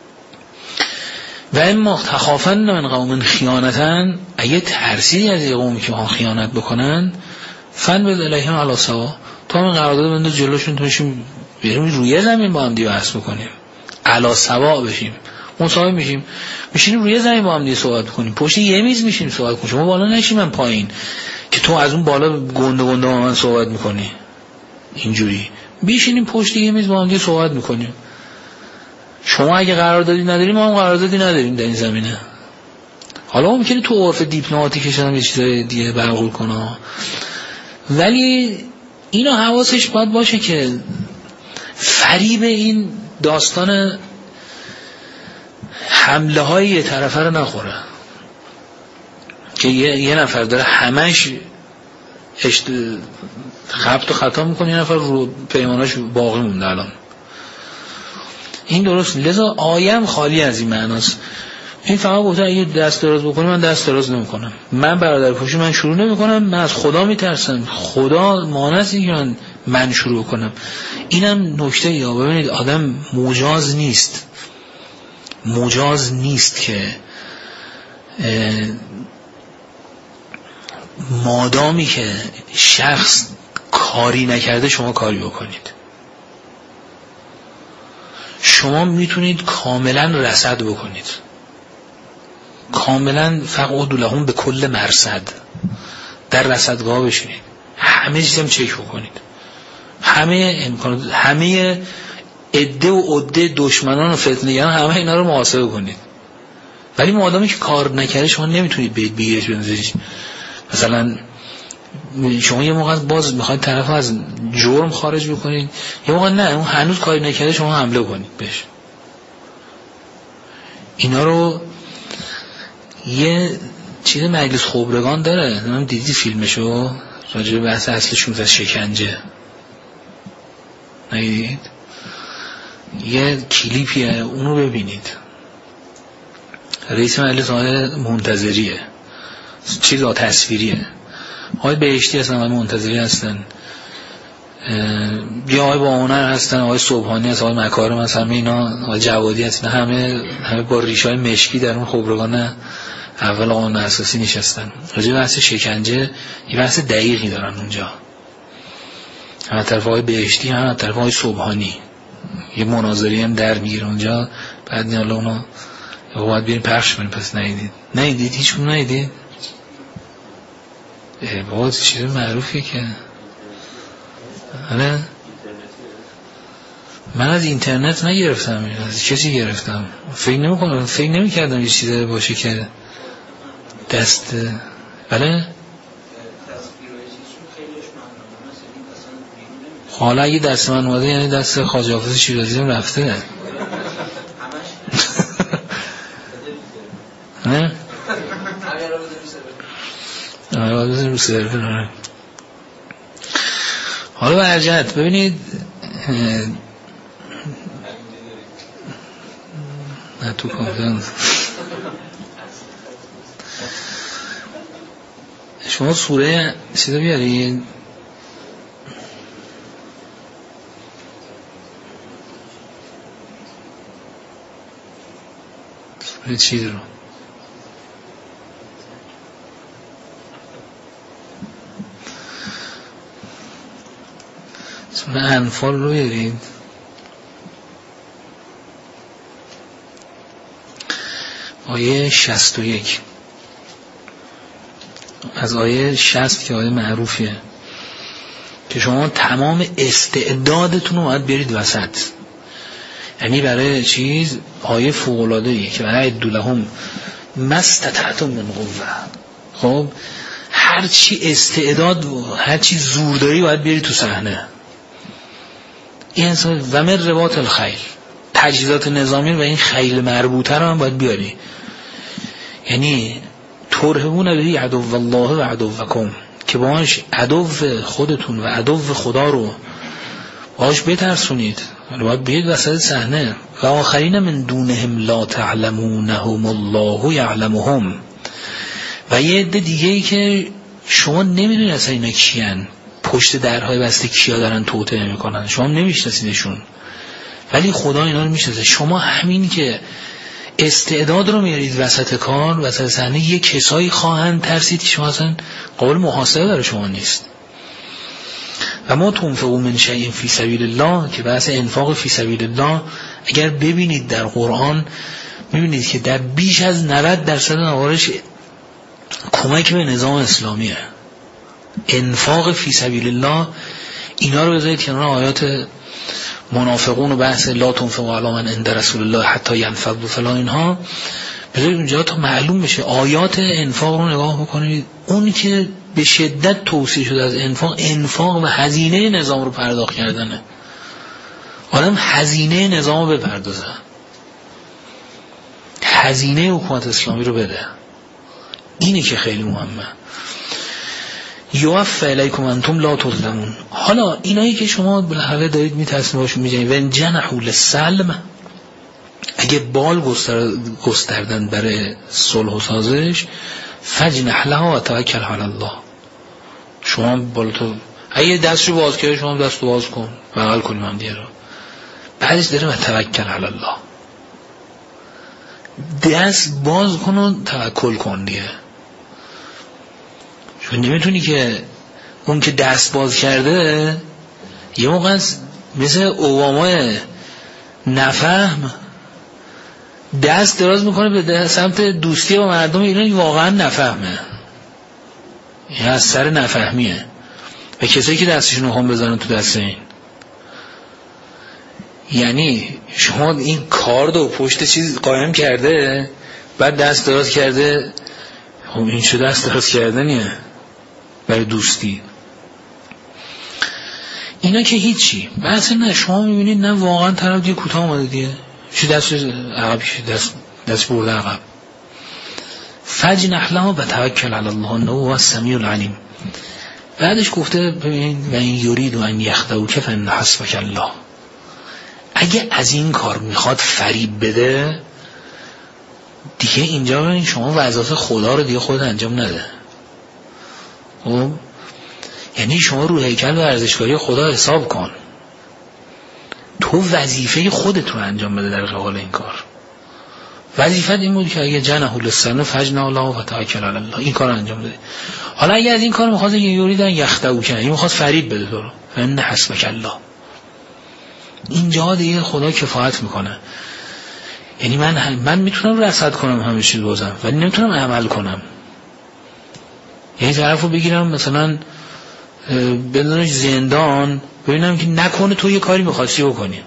و اما تخافن من قوم خیانتا، اگه ترسیدی از یه قومی که خیانت بکنن، فانبذ الیهم علی سواء، تا من قرارداد بنده جلوشون تو بشیم بریم روی زمین با هم دیگه بحث بکنیم، علی سواء بشیم، مصاحبه میشیم، میشینیم روی زمین با هم دیگه صحبت کنیم، پشت یه میز میشیم صحبت کنیم، شما بالا نشین من پایین که تو از اون بالا گنده گنده با من صحبت میکنی. اینجوری بشینیم پشت یه میز با هم دیگه صحبت میکنیم. شما اگه قراردادی نداریم ما هم قراردادی نداریم در این زمینه. حالا ممکنه تو عرف دیپلماتیکش هم یه چیزای دیگه برقرار کنه، ولی اینو حواسش باید باشه که فریب این داستان حمله های یه طرفه رو نخوره که یه, یه نفر داره همش اشت... خبط و خطا میکنه، یه نفر رو پیماناش باقی مونده. الان این درست، لذا آیم خالی از این معناست. این فقط گفته اگه دست دراز بکنی من دست دراز نمی کنم، من برادر کشی من شروع نمی کنم، من از خدا می ترسم، خدا مانست این که من, من شروع کنم. اینم نکته یا ببینید آدم مجاز نیست، مجاز نیست که مادامی که شخص کاری نکرده شما کاری بکنید. شما میتونید کاملا رصد بکنید، کاملا فقط لهم به کل مرصد، در رصدگاه بشینید، همه چیزم چک بکنید، همه امکانات، همه عده و عده دشمنان و فتنگران، همه اینا رو محاسبه کنید. ولی مادامی که کار نکرده شما نمیتونید بهت بگیرش بنزید. مثلا شما یه موقع باز میخواید طرف از جرم خارج بکنید، یه موقع نه، اون هنوز کاری نکرده شما حمله کنید بهش. اینا رو یه چیز مجلس خبرگان داره، من دیدی فیلمشو راجع به بحث اصلشون از شکنجه ندیدید؟ یه کلیپیه، اونو ببینید. رئیس مجلس آقای منتظریه، چیز تصویریه، آقای بهشتی هستن، آقای منتظری هستن، یا آقای باهنر هستن، آقای صبحانی هستن، آقای مکارم هستن، همه اینا، آقای جوادی هستن، همه همه با ریشای مشکی در اون خبرگان اول قانون اساسی نشستن. راجع به بحث شکنجه یه بحث دقیقی دارن اونجا. هم طرف های بهشتی هم طرف های صبحانی. یه مناظری هم در میگیره اونجا، بعد نیالا اونا باید بیاریم پخش کنیم. پس نیدید نیدید هیچ کم نیدید باید چیز معروفیه که آره من از اینترنت نگرفتم، از کسی گرفتم. فکر نمی کنم فکر نمی کردم یه چیزی باشه که دست بله. حالا اگه دست من اومده یعنی دست خواجه حافظ شیرازی هم رفته نه؟ آره بزنیم رو سرور. حالا برجت ببینید نه تو کامپیوتر شما سوره چیزا بیارید سوره چیز رو سوره انفال رو بیارید. آیه شصت و یک از آیه شصت که آیه معروفیه که شما تمام استعدادتون رو باید برید وسط. یعنی برای چیز آیه فوق‌العاده‌ایه که برای دولهم مستطعتم من قوه. خب هرچی استعداد و هرچی زور داری باید بری تو صحنه. این و من رباط الخیل، تجهیزات نظامی و این خیل مربوطه رو هم باید بیاری. یعنی ترهبون به عدو الله و عدوکم، که باش عدو خودتون و عدو خدا رو باش بترسونید. باید بیاید وسط صحنه. و آخرین من دونهم لا تعلمونهم الله یعلمهم، و یه عده دیگه ای که شما نمیدونید اصلا اینا کیان، پشت درهای بسته کیا دارن توطئه میکنن، شما نمیشناسیدشون ولی خدا اینا رو میشناسه. شما همین که استعداد رو میارید وسط کار وسط صحنه، یه کسایی خواهند ترسید که شما اصلا قابل محاسبه برای شما نیست. و ما تنفقوا من شیء فی سبیل الله، که بحث انفاق فی سبیل الله اگر ببینید در قرآن میبینید که در بیش از نود درصد موارد کمک به نظام اسلامیه. انفاق فی سبیل الله اینا رو بذارید کنار آیات منافقون و بحث لا تنفقوا علی من عند رسول الله حتی ینفضوا و فلان، اینها بذارید اونجا تا معلوم بشه. آیات انفاق رو نگاه بکنید، اون که به شدت توصیه شده از انفاق، انفاق و هزینه نظام رو پرداخت کردنه. آدم هزینه نظام رو بپردازه، هزینه حکومت اسلامی رو بده، اینه که خیلی مهمه. یوفی الیکم انتم لا تظلمون. حالا اینایی که شما بالاخره دارید میترسید باشون میجنید، و جنحوا للسلم، اگه بال گستردن برای صلح و سازش، فجنح لها و توکل علی الله. شما بالا تو اگه دستشو باز کنی شما دستو باز کن، بغل کنیم هم دیگه رو. بعدش داره و توکل علی الله، دست باز کن و توکل کن دیگه. چون نمیتونی که اون که دست باز کرده یه موقع مثل اوباما نفهم دست دراز میکنه به سمت دوستی با مردم ایران، واقعا نفهمه، یه از سر نفهمیه. و کسایی که دستشون رو هم بزنن تو دست این، یعنی شما این کارد و پشت چیز قایم کرده بعد دست دراز کرده، خب این چه دست دراز کردنیه برای دوستی؟ اینا که هیچی بحث نه. شما میبینید نه واقعا طرف دیگه کوتاه اومده دیگه، چی دست عقب دست دست برده عقب. فجنح لها و توکل علی الله انه هو السمیع العلیم. بعدش گفته ببینید و این یرید و ان یخدعوک فان حسبک الله. اگه از این کار میخواد فریب بده دیگه اینجا ببین شما وظایف خدا رو دیگه خود انجام نده. خب یعنی شما رو هیکل ورزشگاهی خدا حساب کن، تو وظیفه خودت رو انجام بده در قبال این کار. وظیفت این بود که اگه جنح للسلم فجنح الله و توکل علی الله، این کار انجام بده. حالا اگه از این کار میخواد یه یوریدن یختو کنه، این میخواد فرید بده تو رو، فإن حسبک الله، اینجا دیگه خدا کفایت میکنه. یعنی من من میتونم رصد کنم همه چیز بازم، ولی نمیتونم عمل کنم. یعنی طرفو بگیرم مثلا بدونش زندان، ببینم که نکنه تو یه کاری میخواستی بکنی.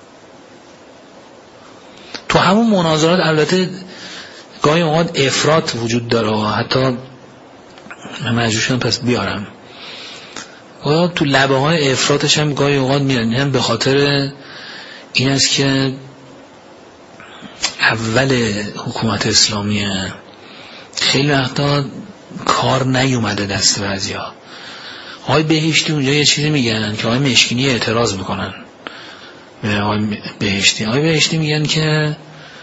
تو همون مناظرات البته گاهی اوقات افراط وجود داره، حتی من مجبور شدم پس بیارم و تو لبه های افراطش هم گاهی اوقات میرن. هم به خاطر این است که اول حکومت اسلامیه خیلی وقتا کار نیومده دست بعضیا. آقای بهشتی اونجا یه چیزی میگن که آقای مشکینی اعتراض میکنن به آقای بهشتی. آقای بهشتی میگن که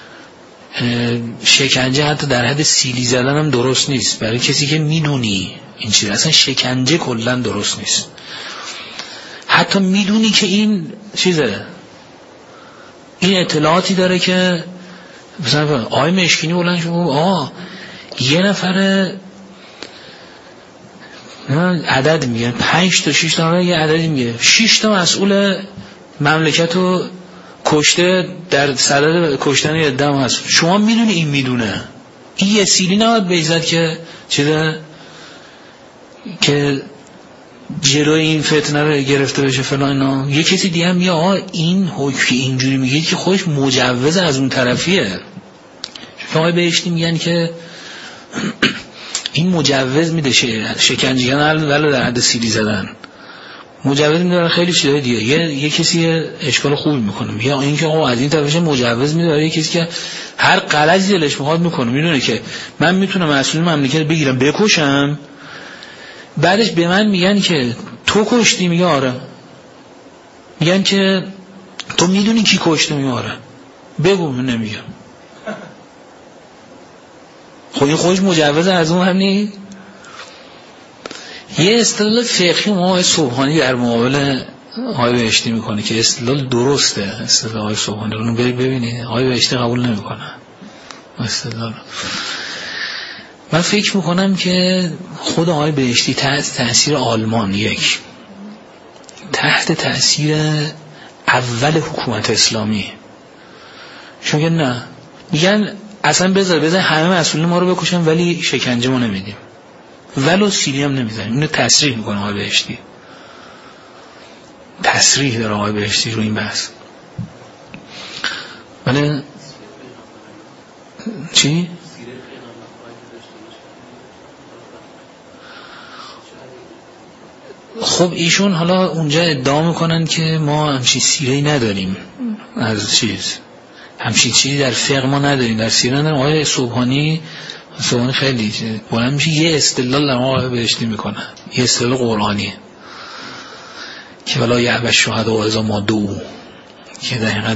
شکنجه حتی در حد سیلی زدن هم درست نیست برای کسی که میدونی این چیز، اصلا شکنجه کلن درست نیست. حتی میدونی که این چیزه، این اطلاعاتی داره که مثلا آقای مشکینی بلند شد آه یه نفر عدد میگه پنج تا شش تا یه عددی میگه شش تا مسئول مملکت رو کشته، در صدد کشتن یه دم هست. شما میدونی این میدونه، این یه سیلی نباید بیزد که چیزه که جلوی این فتنه رو گرفته بشه فلان اینا. یه کسی دیگه هم میگه آقا این حکمی اینجوری میگه که خودش مجوز از اون طرفیه. آقای بهشتی میگن که این مجوز میده شکنجه کردن ولی در حد سیلی زدن مجوز میده، خیلی چیزای دیگه. یه یه کسی اشکال خوبی میکنه، یا اینکه آقا از این طرفش مجوز میده برای کسی که هر غلطی دلش میخواد میکنه، میدونه که من میتونم مسئول مملکت بگیرم بکشم، بعدش به من میگن که تو کشتی، میگه آره. میگن که تو میدونی کی کشته، میگه آره. بگو. من نمیگم. خب این خودش مجوز از اون هم نی. یه استدلال فقهی ما آقای سبحانی در مقابل آقای بهشتی میکنه که استدلال درسته. استدلال آقای سبحانی رو برید ببینید، آقای بهشتی قبول نمیکنه استدلال. من فکر میکنم که خود آقای بهشتی تحت تأثیر آلمان، یک تحت تأثیر اول حکومت اسلامی، چون که نه میگن اصلا بذار بذار همه مسئولین ما رو بکشن ولی شکنجه ما نمیدیم، ولو سیلی هم نمیزنیم. اینو تصریح میکنه آقای بهشتی، تصریح داره آقای بهشتی رو این بحث. ولی چی؟ خب ایشون حالا اونجا ادعا میکنن که ما همچین سیره‌ای نداریم، از چیز همچین چیزی در فقه ما نداریم، در سیره نداریم. آقای سبحانی سبحانی خیلی بلند میشه یه استدلال در آقای بهشتی میکنه، یه استدلال قرآنی که ولا یعب الشهداء اذا ما دعوا، که در حقیقت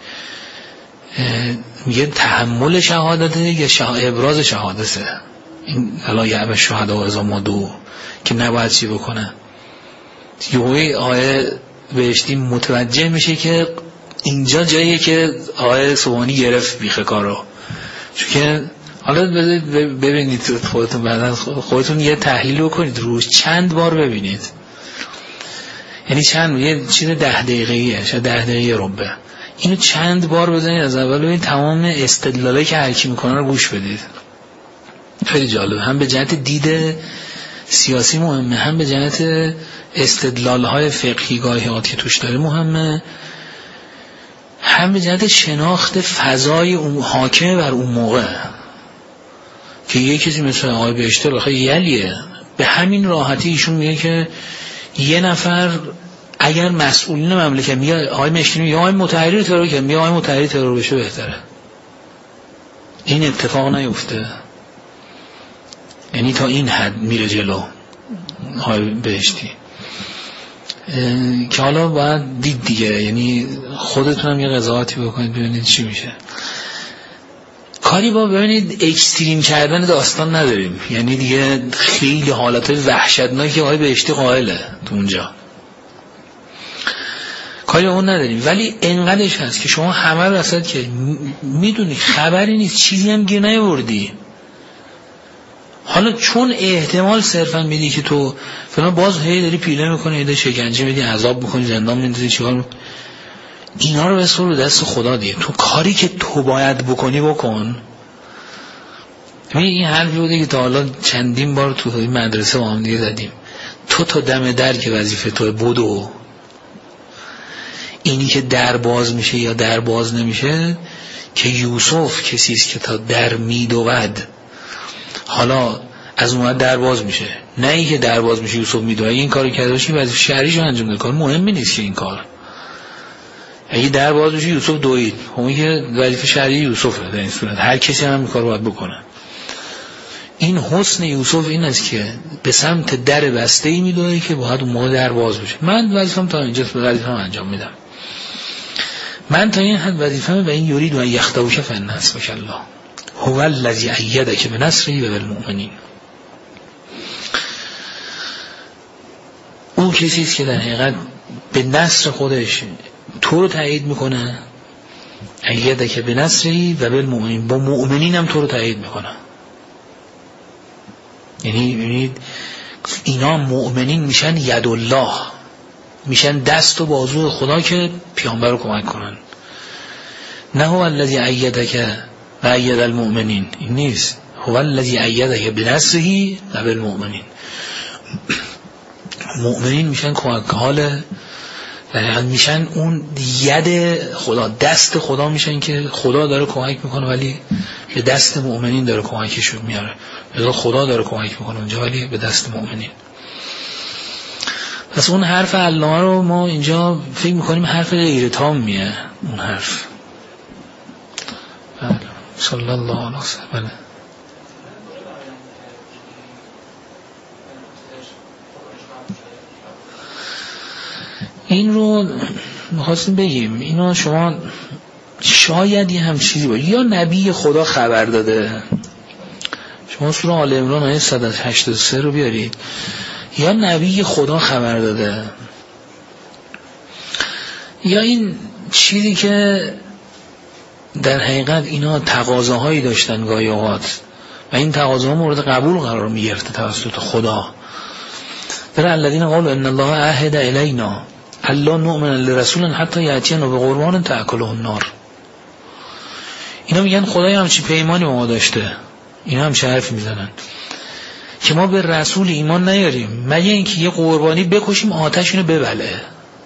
میگه تحمل شهادته یا شه... ابراز شهادته. این ولا یعب الشهداء اذا ما دعوا که نباید چی بکنه. یوهی آقای بهشتی متوجه میشه که اینجا جاییه که آقای سبحانی گرفت بیخه کارو. چون که حالا ببینید خودتون بعدا خودتون یه تحلیل بکنید روش، چند بار ببینید، یعنی چند یه چیز ده دقیقه‌ایه، شاید ده دقیقه ربع، اینو چند بار بزنید از اول ببینید تمام استدلالی که هر کی میکنه رو گوش بدید. خیلی جالبه، هم به جهت دید سیاسی مهمه، هم به جهت استدلال‌های فقهی گاهیات که توش داره مهمه، هم به جهت شناخت فضای اون حاکم بر اون موقع. که یه کسی مثل آقای بهشتی بخواه یلیه، به همین راحتی ایشون میگه که یه نفر اگر مسئولین مملکت میگه آقای مشکینی یا آقای متحری ترور که میگه آقای متحری ترور بشه بهتره، این اتفاق نیفته. یعنی تا این حد میره جلو آقای بهشتی که حالا باید دید دیگه، یعنی خودتون هم یه قضاوتی بکنید ببینید چی میشه. کاری با ببینید اکستریم کردن داستان نداریم، یعنی دیگه خیلی حالات وحشتناکی آقای بهشتی قائله تو اونجا. کاری اون نداریم، ولی انقدرش هست که شما همه رو اصلا که میدونی خبری نیست، چیزی هم گیر نیاوردی. حالا چون احتمال صرفا میدی که تو فلان، باز هی داری پیله میکنی، هی داری شکنجه میدی، عذاب میکنی، زندان میندازی، چیکار میکنی. اینا رو بسپار رو دست خدا دیگه. تو کاری که تو باید بکنی بکن. این حرفی بوده که تا حالا چندین بار تو مدرسه با هم دیگه زدیم. تو تا دم در که وظیفه تو بدو، اینی که در باز میشه یا در باز نمیشه که یوسف کسی است که تا در میدود، حالا از اون در باز میشه، نه این که در باز میشه یوسف میدود. این کاری کرده باشی وظیفه شهریشو انجام بده، کار مهمی نیست که این کار. اگه در باز میشه یوسف دوید، اون که وظیفه شهری یوسفه. در این صورت هر کسی هم این کارو باید بکنه. این حسن یوسف این است که به سمت در بسته‌ای میدوه که باید اون موقع در باز بشه. من وظیفه‌ام تا اینجا وظیفه‌ام انجام میدم. من تا این حد وظیفه‌ام و این یرید و یخدعوک فإنحسبک الله هو الذی ایدک بنصره و بالمؤمنین. اون کسی است که در حقیقت به نصر خودش تو رو تایید میکنه، ایدک بنصره و بالمؤمنین، با مؤمنین هم تو رو تایید میکنه. یعنی ببینید اینا مؤمنین میشن ید الله، میشن دست و بازو خدا که پیامبر رو کمک کنن. نه هو الذی ایدک و اید المؤمنین، این نیست. هو الذی ایدک بنصره و بالمؤمنین. مؤمنین میشن کمک حال، میشن اون ید خدا، دست خدا میشن که خدا داره کمک میکنه ولی به دست مؤمنین داره کمکشون میاره. خدا داره کمک میکنه اونجا ولی به دست مؤمنین. پس اون حرف علامه رو ما اینجا فکر میکنیم حرف غیر تامیه. اون حرف بله. صلی الله علیه و سلم. این رو میخواستیم بگیم، اینا شما شاید یه هم چیزی باید، یا نبی خدا خبر داده، شما سوره آل عمران آیه صد و هشتاد و سه رو بیارید، یا نبی خدا خبر داده، یا این چیزی که در حقیقت اینا تقاضاهایی داشتن گاهی اوقات و این تقاضاها مورد قبول قرار میگرفته توسط خدا. در الذین قالوا ان الله عهد الینا الا نؤمن لرسول حتی یأتینا بقربان تأکله النار. اینا میگن خدای همچین پیمانی با ما داشته، اینا هم چه حرفی میزنن که ما به رسول ایمان نیاریم مگه اینکه یه قربانی بکشیم آتش اینو ببله،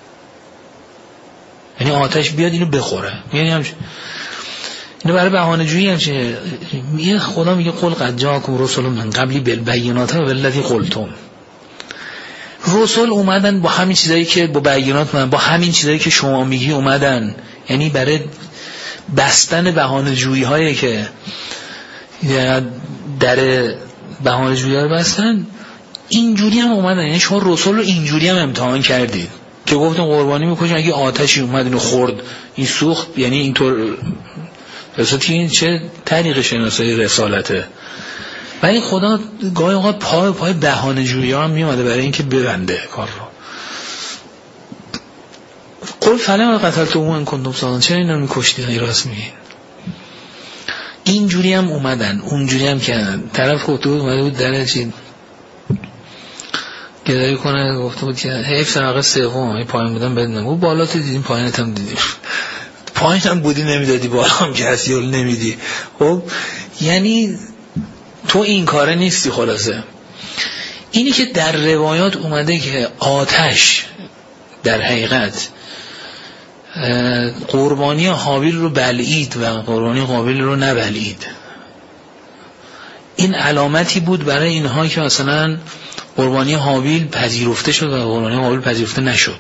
یعنی آتش بیاد اینو بخوره. یعنی همچین اینو برای بهانه جویی همچین میگه خدا میگه قل قد جاءکم رسول من قبلی بالبینات و بالذی قلتم. رسول اومدن با همین چیزایی که با بینات اومدن، با همین چیزایی که شما میگی اومدن، یعنی برای بستن بهانه جویی هایی که در بهانه جویی ها رو بستن. اینجوری هم اومدن، یعنی شما رسول رو اینجوری هم امتحان کردید که گفتن قربانی میکنین اگه آتشی اومد اینو خورد این سوخت، یعنی اینطور رسالتی. این چه طریق شناسایی رسالته؟ و این خدا گاهی اوقات پای پای بهانه جویی ها هم میومده برای اینکه ببنده کار رو. قل فلما قتلتموه ان کنتم صادقین، چرا اینا رو میکشتید؟ این راست میگین. اینجوری هم اومدن، اونجوری هم کردن. طرف گفته بود اومده بود در چین گدایی کنه، گفته بود که حیف سراغ سوم پایین بودم بدونم. او بالا تو دیدیم پایینت هم دیدیم، پایین هم بودی نمیدادی، بالا هم که هستی یا نمیدی. خب یعنی تو این کاره نیستی. خلاصه اینی که در روایات اومده که آتش در حقیقت قربانی حابیل رو بلعید و قربانی قابیل رو نبلعید، این علامتی بود برای اینها که مثلا قربانی حابیل پذیرفته شد و قربانی قابیل پذیرفته نشد.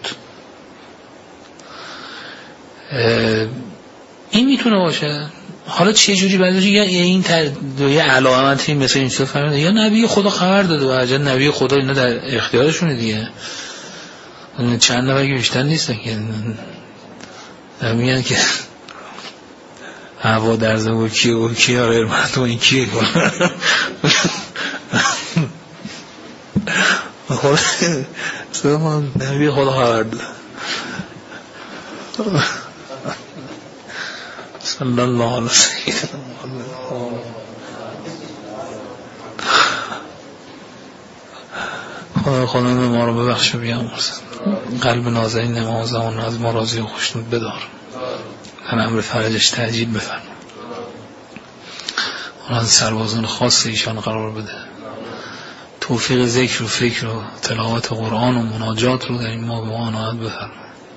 این میتونه باشه. حالا چه جوری بعدش یا این تر... یه علامتی مثل این چیزا فهمیده، یا نبی خدا خبر داده و عجب نبی خدا اینا در اختیارشونه دیگه. چند نفر که بیشتر نیستن که میگن که هوا در زمین کیه و کیه آره ارمت و این کیه خدا نبی خدا خبر داده. صلی الله علیه سیدنا خدا خدا ما رو ببخش و بیامرز، قلب نازنین نمازمون از ما راضی و خوشنود بدار، در امر فرجش تعجیل بفرما، اون از سربازان خاص ایشان قرار بده، توفیق ذکر و فکر و تلاوت قرآن و مناجات رو در این ما به ما عنایت بفرما.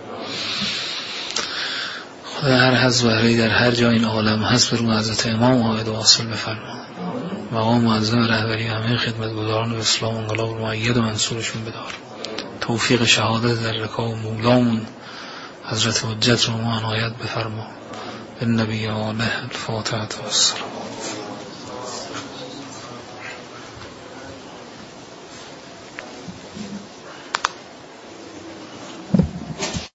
خدا هر حز و هری در هر جای این عالم هست برو حضرت امام عاید و واصل بفرما، مقام معظم رهبری همه خدمتگزاران اسلام انقلاب رو مؤید و منصورشون بدار، توفیق شهادت در رکاب مولامون حضرت حجت رو ما عنایت بفرما. النبی آله الفاتحه و السلام.